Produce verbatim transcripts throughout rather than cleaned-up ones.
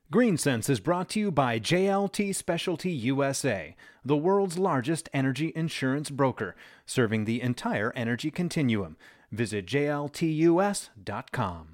GreenSense is brought to you by J L T Specialty U S A, the world's largest energy insurance broker, serving the entire energy continuum. Visit J L T U S dot com.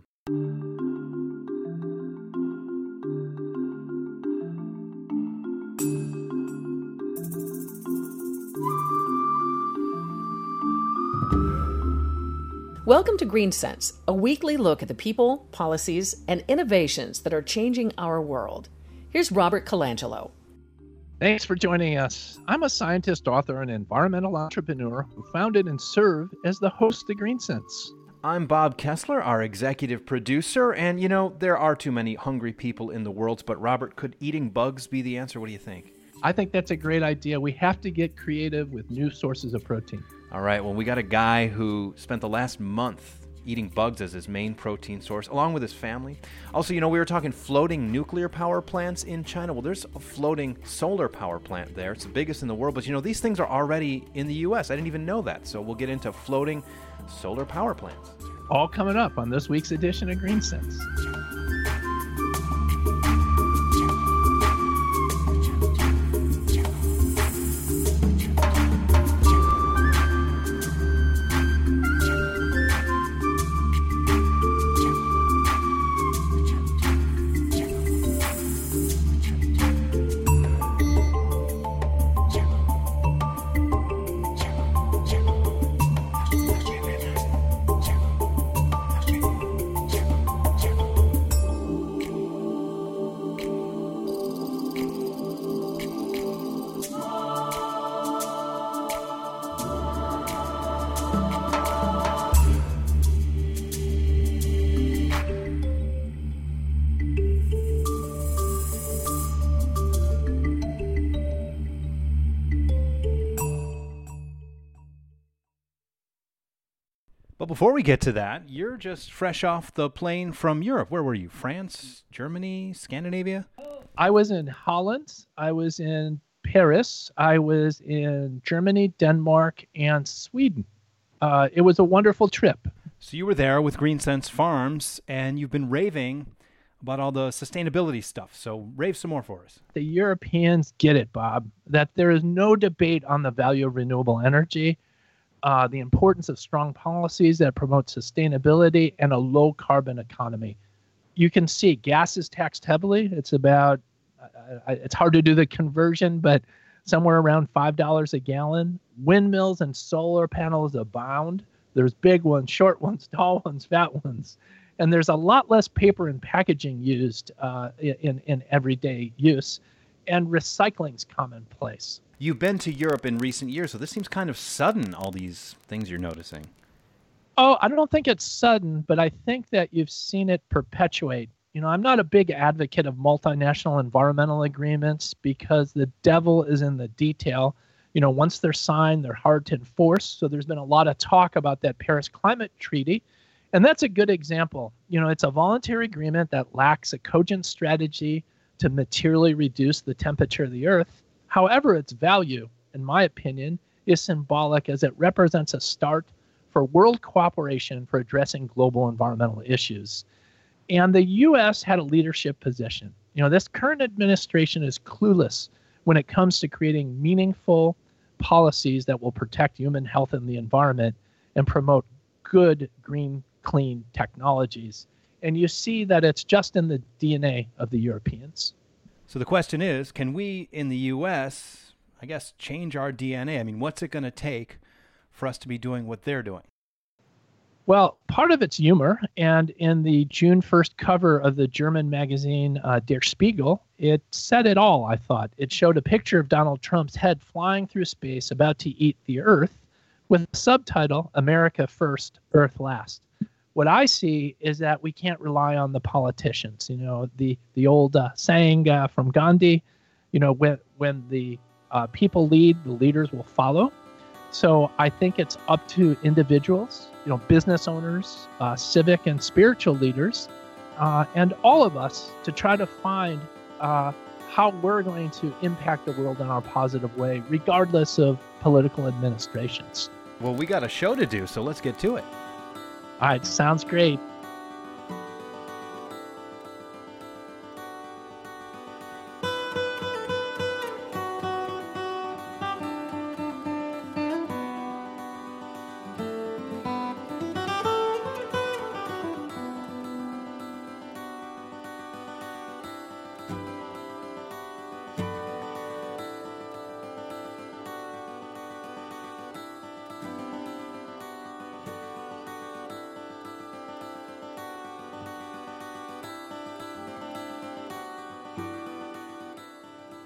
Welcome to GreenSense, a weekly look at the people, policies, and innovations that are changing our world. Here's Robert Colangelo. Thanks for joining us. I'm a scientist, author, and environmental entrepreneur who founded and serve as the host of GreenSense. I'm Bob Kessler, our executive producer, and you know, there are too many hungry people in the world, but Robert, could eating bugs be the answer? What do you think? I think that's a great idea. We have to get creative with new sources of protein. All right, well, we got a guy who spent the last month eating bugs as his main protein source, along with his family. Also, you know, we were talking floating nuclear power plants in China. Well, there's a floating solar power plant there. It's the biggest in the world, but you know, these things are already in the U S. I didn't even know that. So we'll get into floating solar power plants. All coming up on this week's edition of GreenSense. But before we get to that, you're just fresh off the plane from Europe. Where were you? France, Germany, Scandinavia? I was in Holland. I was in Paris. I was in Germany, Denmark, and Sweden. Uh, it was a wonderful trip. So you were there with GreenSense Farms, and you've been raving about all the sustainability stuff. So rave some more for us. The Europeans get it, Bob, that there is no debate on the value of renewable energy. Uh, the importance of strong policies that promote sustainability and a low-carbon economy. You can see gas is taxed heavily. It's about, uh, it's hard to do the conversion, but somewhere around five dollars a gallon. Windmills and solar panels abound. There's big ones, short ones, tall ones, fat ones. And there's a lot less paper and packaging used uh, in, in everyday use. And recycling's commonplace. You've been to Europe in recent years, so this seems kind of sudden, all these things you're noticing. Oh, I don't think it's sudden, but I think that you've seen it perpetuate. You know, I'm not a big advocate of multinational environmental agreements because the devil is in the detail. You know, once they're signed, they're hard to enforce. So there's been a lot of talk about that Paris Climate Treaty. And that's a good example. You know, it's a voluntary agreement that lacks a cogent strategy to materially reduce the temperature of the Earth. However, its value, in my opinion, is symbolic as it represents a start for world cooperation for addressing global environmental issues. And the U S had a leadership position. You know, this current administration is clueless when it comes to creating meaningful policies that will protect human health and the environment and promote good, green, clean technologies. And you see that it's just in the D N A of the Europeans. So the question is, can we in the U S, I guess, change our D N A? I mean, what's it going to take for us to be doing what they're doing? Well, part of it's humor. And in the June first cover of the German magazine uh, Der Spiegel, it said it all, I thought. It showed a picture of Donald Trump's head flying through space about to eat the Earth with the subtitle, America First, Earth Last. What I see is that we can't rely on the politicians. You know, the the old uh, saying uh, from Gandhi, you know, when when the uh, people lead, the leaders will follow. So I think it's up to individuals, you know, business owners, uh, civic and spiritual leaders, uh, and all of us to try to find uh, how we're going to impact the world in our positive way, regardless of political administrations. Well, we got a show to do, so let's get to it. All right, sounds great.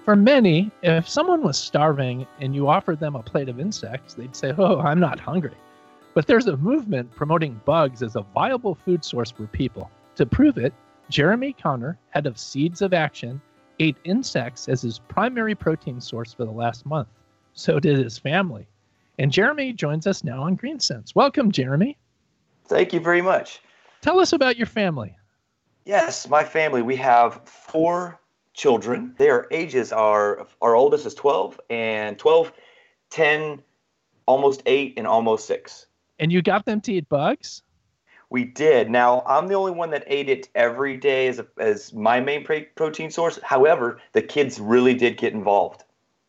For many, if someone was starving and you offered them a plate of insects, they'd say, "Oh, I'm not hungry." But there's a movement promoting bugs as a viable food source for people. To prove it, Jeremy Connor, head of Seeds of Action, ate insects as his primary protein source for the last month. So did his family. And Jeremy joins us now on Green Sense. Welcome, Jeremy. Thank you very much. Tell us about your family. Yes, my family, we have four children. Their ages are, our oldest is twelve, and twelve, ten, almost eight, and almost six. And you got them to eat bugs? We did. Now, I'm the only one that ate it every day as, a, as my main pre- protein source. However, the kids really did get involved.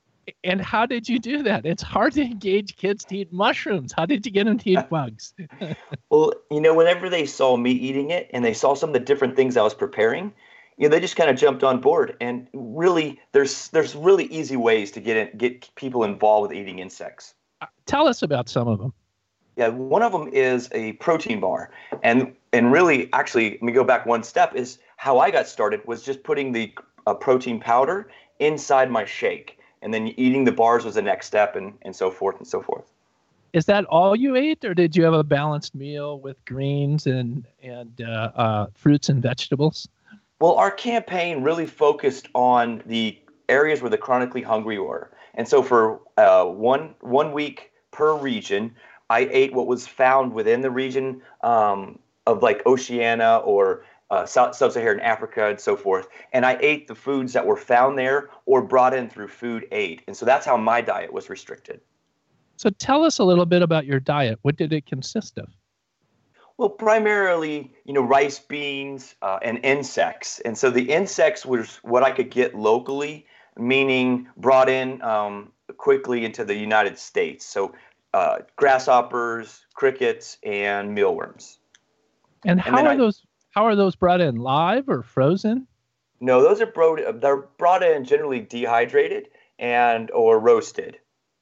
And how did you do that? It's hard to engage kids to eat mushrooms. How did you get them to eat bugs? Well, you know, whenever they saw me eating it and they saw some of the different things I was preparing, you know, they just kind of jumped on board. And really, there's there's really easy ways to get in, get people involved with eating insects. Uh, tell us about some of them. Yeah, one of them is a protein bar. And and really, actually, let me go back one step, is how I got started was just putting the uh, protein powder inside my shake. And then eating the bars was the next step, and, and so forth and so forth. Is that all you ate, or did you have a balanced meal with greens and, and uh, uh, fruits and vegetables? Well, our campaign really focused on the areas where the chronically hungry were. And so for uh, one one week per region, I ate what was found within the region um, of like Oceania or uh, South, Sub-Saharan Africa and so forth. And I ate the foods that were found there or brought in through food aid. And so that's how my diet was restricted. So tell us a little bit about your diet. What did it consist of? Well, primarily, you know, rice, beans, uh, and insects. And so the insects was what I could get locally, meaning brought in um, quickly into the United States. So uh, grasshoppers, crickets, and mealworms. And how and are I, those how are those brought in, live or frozen? No, those are brought they're brought in generally dehydrated and or roasted.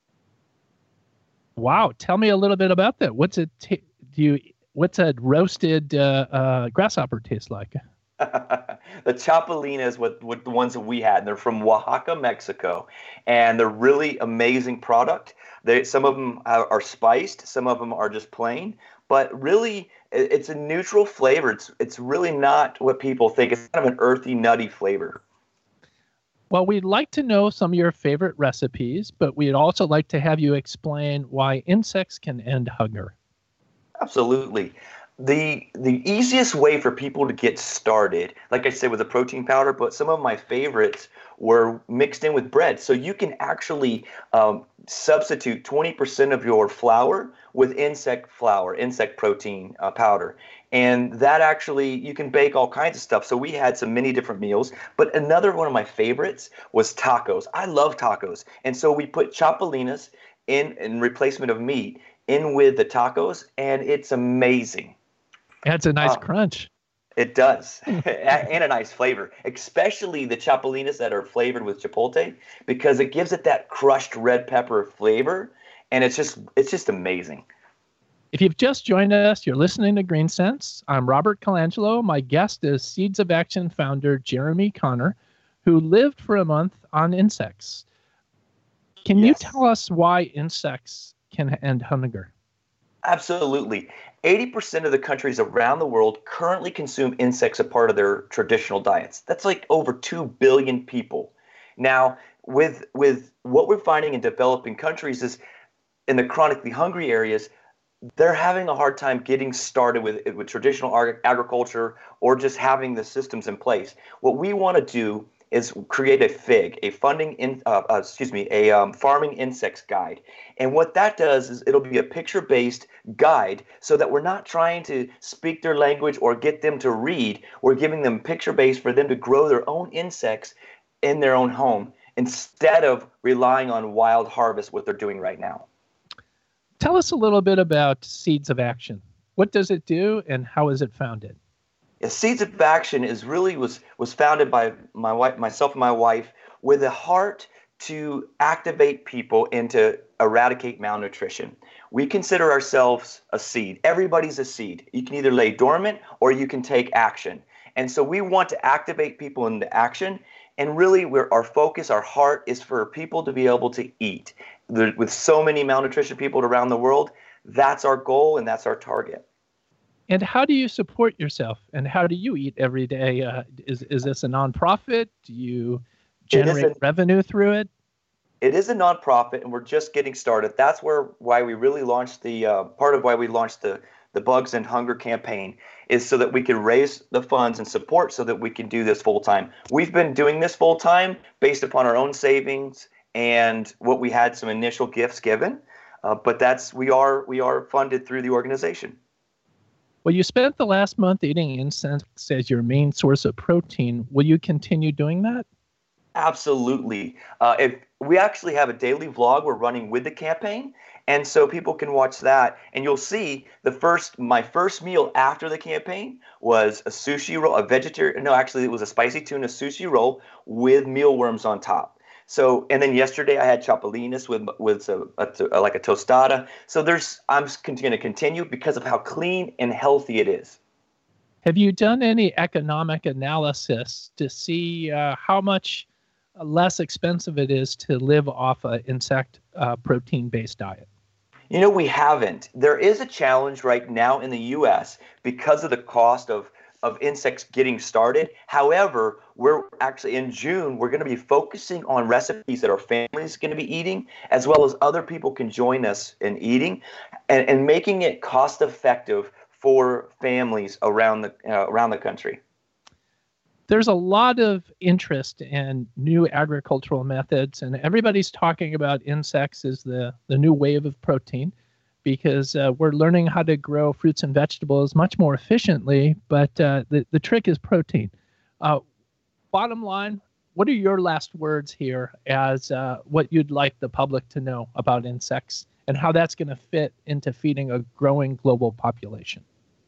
Wow, tell me a little bit about that. What's it t- do you what's a roasted uh, uh, grasshopper taste like? The chapulines, what, what the ones that we had, and they're from Oaxaca, Mexico, and they're really amazing product. They, some of them are, are spiced, some of them are just plain, but really it, it's a neutral flavor. It's it's really not what people think. It's kind of an earthy, nutty flavor. Well, we'd like to know some of your favorite recipes, but we'd also like to have you explain why insects can end hunger. Absolutely. The the easiest way for people to get started, like I said, with the protein powder, but some of my favorites were mixed in with bread. So you can actually um, substitute twenty percent of your flour with insect flour, insect protein uh, powder. And that actually, you can bake all kinds of stuff. So we had some many different meals. But another one of my favorites was tacos. I love tacos. And so we put chapulines in, in replacement of meat in with the tacos, and it's amazing. Adds a nice Uh, crunch. It does, and a nice flavor, especially the chapulines that are flavored with chipotle, because it gives it that crushed red pepper flavor, and it's just it's just amazing. If you've just joined us, you're listening to Green Sense. I'm Robert Colangelo. My guest is Seeds of Action founder Jeremy Connor, who lived for a month on insects. Can you Yes. tell us why insects can end hunger? Absolutely. eighty percent of the countries around the world currently consume insects as part of their traditional diets. That's like over two billion people. Now, with with what we're finding in developing countries is in the chronically hungry areas, they're having a hard time getting started with with traditional ag- agriculture or just having the systems in place. What we want to do is create a F I G, a funding in, uh, uh, excuse me, a um, farming insects guide. And what that does is it'll be a picture-based guide so that we're not trying to speak their language or get them to read. We're giving them picture-based for them to grow their own insects in their own home instead of relying on wild harvest, what they're doing right now. Tell us a little bit about Seeds of Action. What does it do and how is it founded? Yeah, Seeds of Action is really was was founded by my wife, myself and my wife, with a heart to activate people and to eradicate malnutrition. We consider ourselves a seed. Everybody's a seed. You can either lay dormant or you can take action. And so we want to activate people into action. And really, we're, our focus, our heart is for people to be able to eat. There, with so many malnutrition people around the world, that's our goal and that's our target. And how do you support yourself? And how do you eat every day? Uh, is is this a nonprofit? Do you generate a, revenue through it? It is a nonprofit, and we're just getting started. That's where why we really launched the uh, part of why we launched the the Bugs and Hunger campaign is so that we can raise the funds and support so that we can do this full time. We've been doing this full time based upon our own savings and what we had some initial gifts given, uh, but that's we are we are funded through the organization. Well, you spent the last month eating insects as your main source of protein. Will you continue doing that? Absolutely. Uh, if we actually have a daily vlog we're running with the campaign, and so people can watch that. And you'll see the first, my first meal after the campaign was a sushi roll, a vegetarian. No, actually, it was a spicy tuna sushi roll with mealworms on top. So, and then yesterday I had chapulines with with a, a, like a tostada. So there's, I'm going to continue because of how clean and healthy it is. Have you done any economic analysis to see uh, how much less expensive it is to live off an insect uh, protein-based diet? You know, we haven't. There is a challenge right now in the U S because of the cost of of insects getting started. However, we're actually in June, we're going to be focusing on recipes that our family's going to be eating, as well as other people can join us in eating, and, and making it cost effective for families around the uh, around the country. There's a lot of interest in new agricultural methods, and everybody's talking about insects as the, the new wave of protein, because uh, we're learning how to grow fruits and vegetables much more efficiently, but uh, the, the trick is protein. Uh, bottom line, what are your last words here as uh, what you'd like the public to know about insects and how that's going to fit into feeding a growing global population?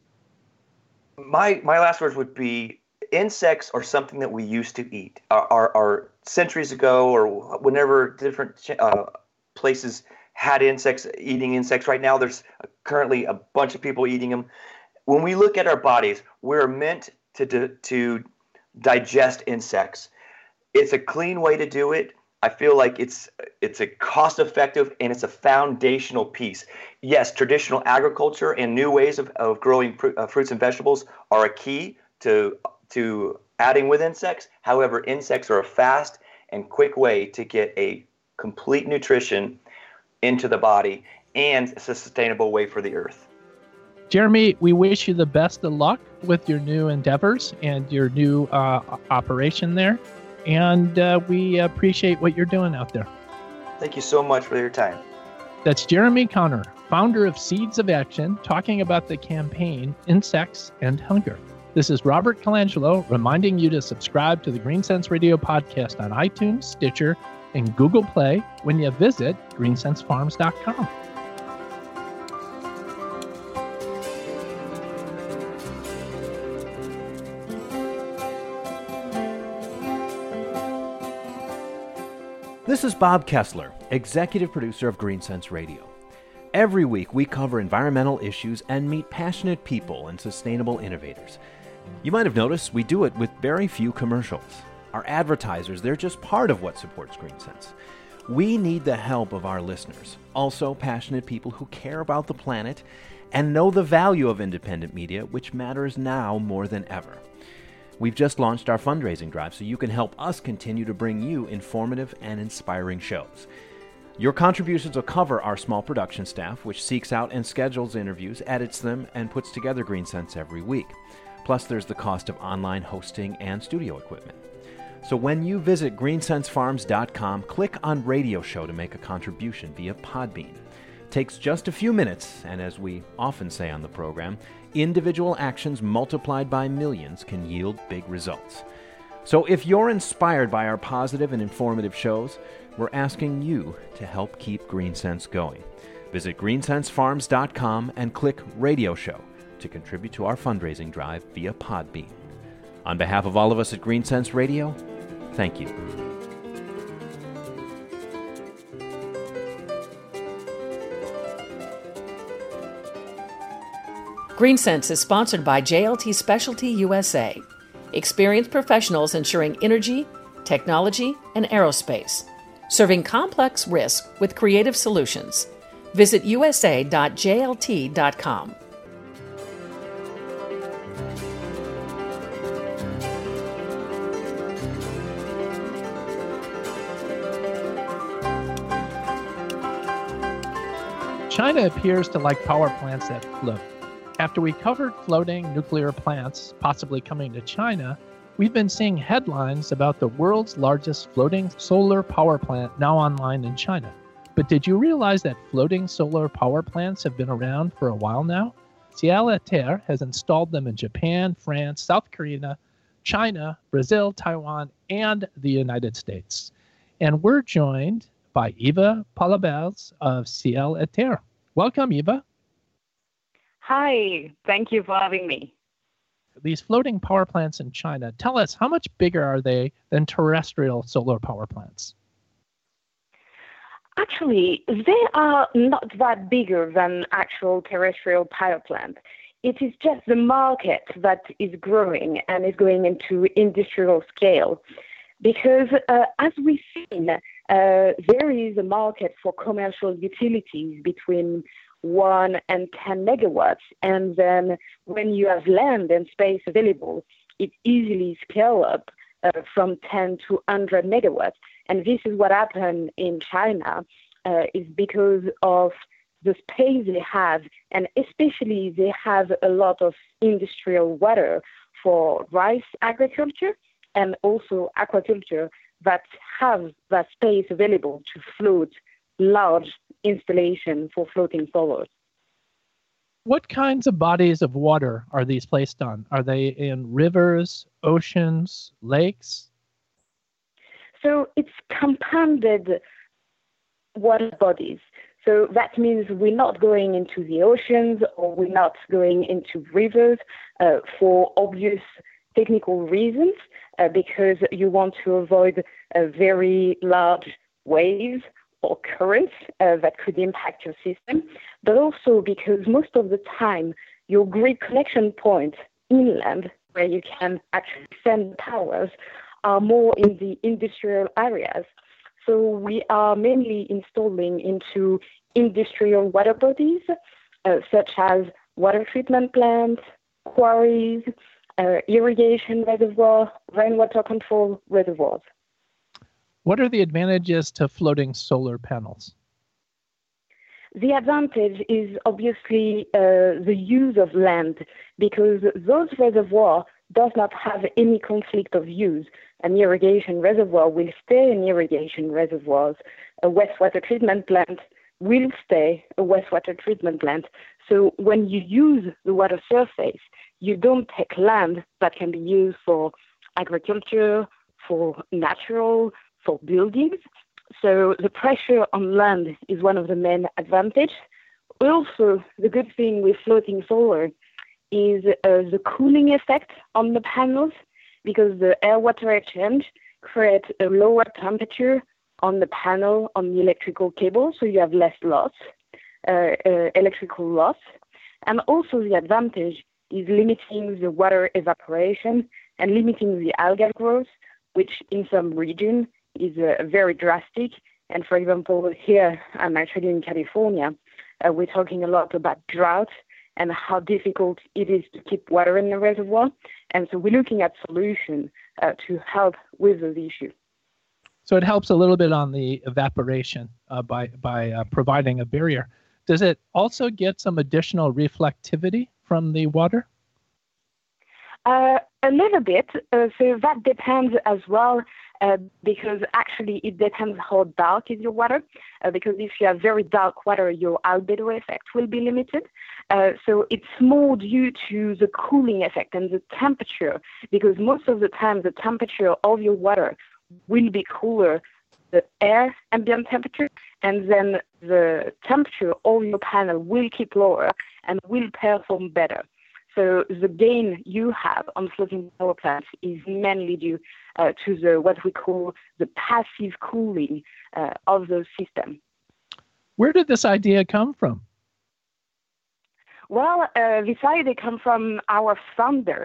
My, my last words would be, insects are something that we used to eat. Our, our, our centuries ago, or whenever different uh, places had insects, eating insects. Right now, there's currently a bunch of people eating them. When we look at our bodies, we're meant to to, to digest insects. It's a clean way to do it. I feel like it's it's a cost-effective and it's a foundational piece. Yes, traditional agriculture and new ways of, of growing pr- uh, fruits and vegetables are a key to to adding with insects. However, insects are a fast and quick way to get a complete nutrition into the body, and it's a sustainable way for the earth. Jeremy, we wish you the best of luck with your new endeavors and your new uh, operation there, and uh, we appreciate what you're doing out there. Thank you so much for your time. That's Jeremy Conner, founder of Seeds of Action, talking about the campaign Insects and Hunger. This is Robert Colangelo reminding you to subscribe to the Green Sense Radio podcast on iTunes, Stitcher, and Google Play when you visit green sense farms dot com. This is Bob Kessler, executive producer of Green Sense Radio. Every week we cover environmental issues and meet passionate people and sustainable innovators. You might have noticed we do it with very few commercials. Our advertisers, they're just part of what supports Green Sense. We need the help of our listeners, also passionate people who care about the planet and know the value of independent media, which matters now more than ever. We've just launched our fundraising drive so you can help us continue to bring you informative and inspiring shows. Your contributions will cover our small production staff, which seeks out and schedules interviews, edits them, and puts together Green Sense every week. Plus, there's the cost of online hosting and studio equipment. So when you visit green sense farms dot com, click on Radio Show to make a contribution via Podbean. It takes just a few minutes, and as we often say on the program, individual actions multiplied by millions can yield big results. So if you're inspired by our positive and informative shows, we're asking you to help keep Green Sense going. Visit green sense farms dot com and click Radio Show to contribute to our fundraising drive via Podbean. On behalf of all of us at Green Sense Radio, thank you. Green Sense is sponsored by J L T Specialty U S A. Experienced professionals ensuring energy, technology, and aerospace, serving complex risk with creative solutions. Visit u s a dot j l t dot com. China appears to like power plants that float. After we covered floating nuclear plants possibly coming to China, we've been seeing headlines about the world's largest floating solar power plant now online in China. But did you realize that floating solar power plants have been around for a while now? Ciel et Terre has installed them in Japan, France, South Korea, China, Brazil, Taiwan, and the United States. And we're joined by Eva Palabels of Ciel et Terre. Welcome, Eva. Hi, thank you for having me. These floating power plants in China, tell us, how much bigger are they than terrestrial solar power plants? Actually, they are not that bigger than actual terrestrial power plants. It is just the market that is growing and is going into industrial scale. Because uh, as we've seen, uh, there is a market for commercial utilities between one and ten megawatts. And then when you have land and space available, it easily scale up uh, from ten to one hundred megawatts. And this is what happened in China, uh, is because of the space they have, and especially they have a lot of industrial water for rice agriculture and also aquaculture that have that space available to float large installation for floating solar. What kinds of bodies of water are these placed on? Are they in rivers, oceans, lakes? So it's compounded water bodies. So that means we're not going into the oceans or we're not going into rivers uh, for obvious technical reasons, uh, because you want to avoid a very large waves or currents uh, that could impact your system, but also because most of the time your grid connection points inland, where you can actually send powers, are more in the industrial areas. So we are mainly installing into industrial water bodies, uh, such as water treatment plants, quarries, uh, irrigation reservoirs, rainwater control reservoirs. What are the advantages to floating solar panels? The advantage is obviously uh, the use of land, because those reservoirs does not have any conflict of use. An irrigation reservoir will stay an irrigation reservoirs. A wastewater treatment plant will stay a wastewater treatment plant. So when you use the water surface, you don't take land that can be used for agriculture, for natural, for buildings. So the pressure on land is one of the main advantages. Also, the good thing with floating solar is uh, the cooling effect on the panels, because the air-water exchange creates a lower temperature on the panel, on the electrical cable, so you have less loss, uh, uh, electrical loss. And also the advantage is limiting the water evaporation and limiting the algal growth, which in some regions is uh, very drastic. And for example, here, I'm actually in California, uh, we're talking a lot about drought and how difficult it is to keep water in the reservoir. And so we're looking at solutions uh, to help with those issues. So it helps a little bit on the evaporation uh, by, by uh, providing a barrier. Does it also get some additional reflectivity from the water? Uh, a little bit. Uh, so that depends as well, uh, because actually it depends how dark is your water. Uh, because if you have very dark water, your albedo effect will be limited. Uh, so it's more due to the cooling effect and the temperature, because most of the time the temperature of your water will be cooler, the air ambient temperature, and then the temperature of your panel will keep lower and will perform better. So the gain you have on floating power plants is mainly due uh, to the what we call the passive cooling uh, of the system. Where did this idea come from? Well, uh, this idea comes from our founder.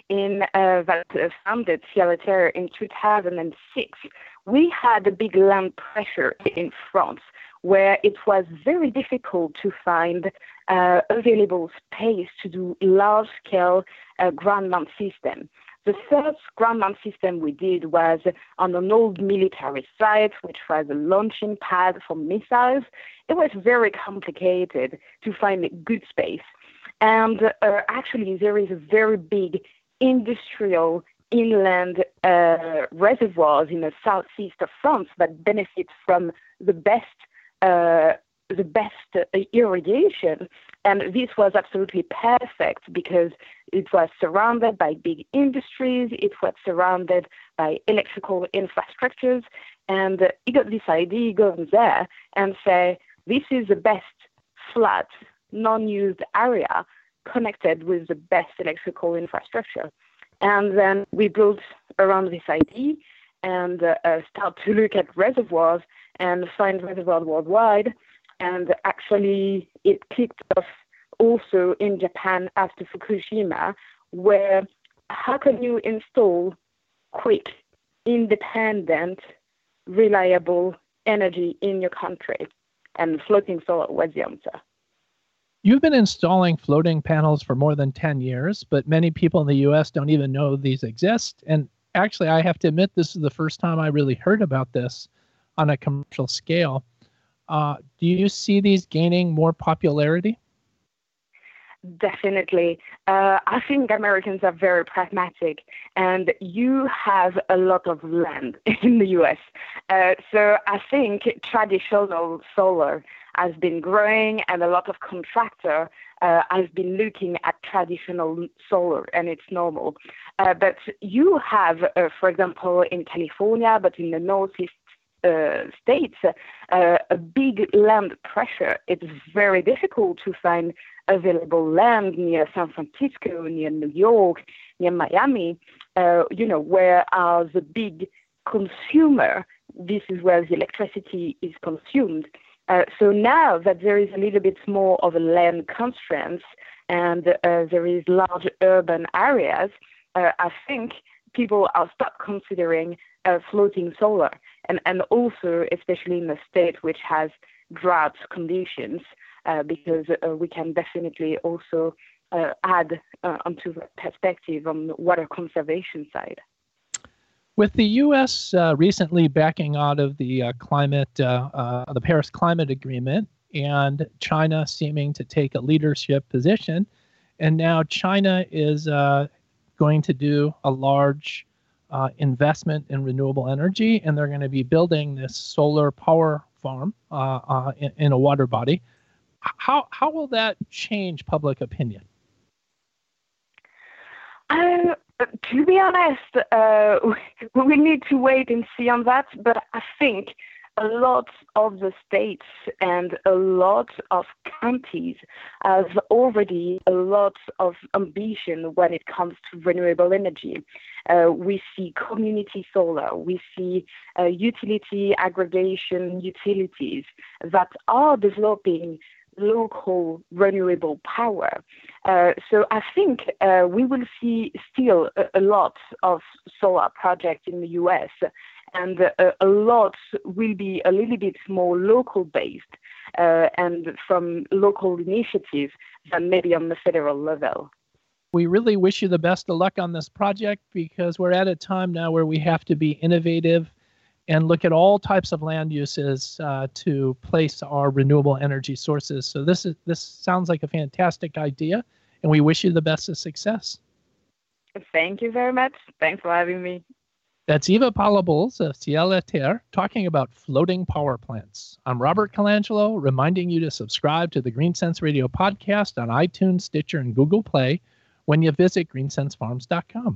in uh, that uh, founded Ciel et Terre in two thousand six, we had a big land pressure in France where it was very difficult to find uh, available space to do large-scale uh, ground mount system. The first ground mount system we did was on an old military site, which was a launching pad for missiles. It was very complicated to find a good space. And uh, actually, there is a very big industrial inland uh, reservoirs in the southeast of France that benefit from the best uh, the best uh, irrigation. And this was absolutely perfect because it was surrounded by big industries, it was surrounded by electrical infrastructures, and uh, he got this idea, go there and say, this is the best flat, non-used area connected with the best electrical infrastructure. And then we built around this idea and uh, uh, start to look at reservoirs and find reservoirs worldwide. And actually, it kicked off also in Japan after Fukushima, where how can you install quick, independent, reliable energy in your country? And floating solar was the answer. You've been installing floating panels for more than ten years, but many people in the U S don't even know these exist. And actually, I have to admit, this is the first time I really heard about this on a commercial scale. Uh, do you see these gaining more popularity? Definitely. Uh, I think Americans are very pragmatic, and you have a lot of land in the U S. Uh, so I think traditional solar has been growing, and a lot of contractor uh, has been looking at traditional solar, and it's normal. Uh, but you have, uh, for example, in California, but in the Northeast Uh, states, uh, a big land pressure. It's very difficult to find available land near San Francisco, near New York, near Miami, uh, you know, where are the big consumer. This is where the electricity is consumed. Uh, so now that there is a little bit more of a land constraints and uh, there is large urban areas, uh, I think people are start considering uh, floating solar. And, and also, especially in a state which has drought conditions, uh, because uh, we can definitely also uh, add uh, onto the perspective on the water conservation side. With the U S uh, recently backing out of the uh, climate, uh, uh, the Paris Climate Agreement, and China seeming to take a leadership position, and now China is uh, going to do a large Uh, investment in renewable energy, and they're going to be building this solar power farm uh, uh, in, in a water body. How how will that change public opinion? Uh, to be honest, uh, we will need to wait and see on that, but I think a lot of the states and a lot of counties have already a lot of ambition when it comes to renewable energy. Uh, we see community solar, we see uh, utility aggregation utilities that are developing local renewable power. Uh, so I think uh, we will see still a, a lot of solar projects in the U S, and uh, a lot will be a little bit more local based uh, and from local initiatives than maybe on the federal level. We really wish you the best of luck on this project, because we're at a time now where we have to be innovative and look at all types of land uses uh, to place our renewable energy sources. So this is this sounds like a fantastic idea, and we wish you the best of success. Thank you very much. Thanks for having me. That's Eva Palabols of Ciel et Terre talking about floating power plants. I'm Robert Colangelo, reminding you to subscribe to the GreenSense Radio podcast on iTunes, Stitcher, and Google Play when you visit green sense farms dot com.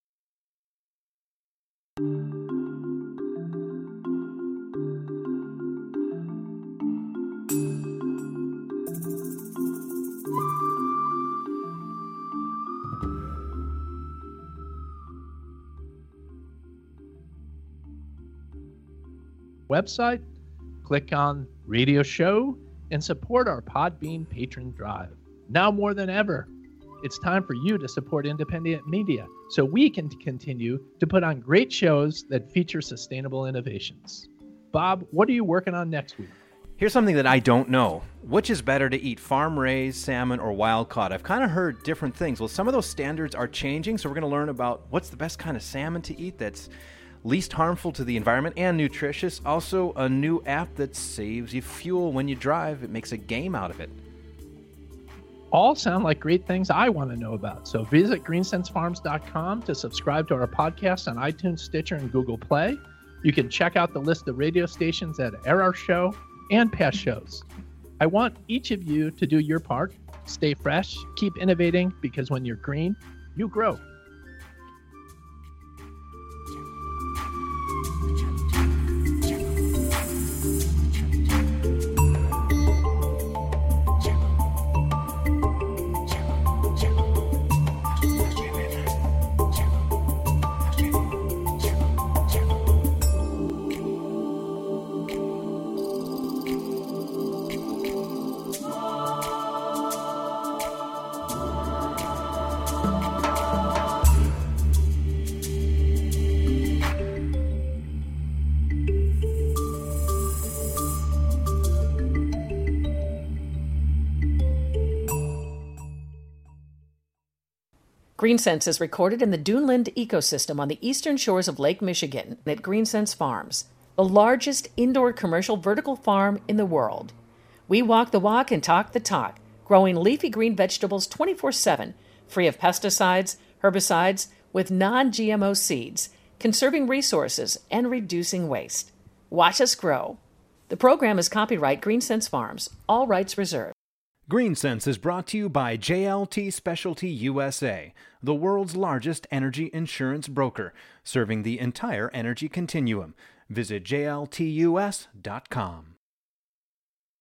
Website, click on Radio Show, and support our Podbean patron drive. Now more than ever, it's time for you to support independent media so we can continue to put on great shows that feature sustainable innovations. Bob, what are you working on next week? Here's something that I don't know. Which is better to eat, farm-raised salmon or wild-caught? I've kind of heard different things. Well, some of those standards are changing, so we're going to learn about what's the best kind of salmon to eat that's least harmful to the environment and nutritious. Also, a new app that saves you fuel when you drive. It makes a game out of it. All sound like great things I want to know about. So visit green sense farms dot com to subscribe to our podcast on iTunes, Stitcher, and Google Play. You can check out the list of radio stations that air our show and past shows. I want each of you to do your part. Stay fresh, keep innovating, because when you're green, you grow. GreenSense is recorded in the Duneland ecosystem on the eastern shores of Lake Michigan at GreenSense Farms, the largest indoor commercial vertical farm in the world. We walk the walk and talk the talk, growing leafy green vegetables twenty-four seven, free of pesticides, herbicides, with non-G M O seeds, conserving resources and reducing waste. Watch us grow. The program is copyright GreenSense Farms, all rights reserved. GreenSense is brought to you by J L T Specialty U S A, the world's largest energy insurance broker, serving the entire energy continuum. Visit J L T U S dot com.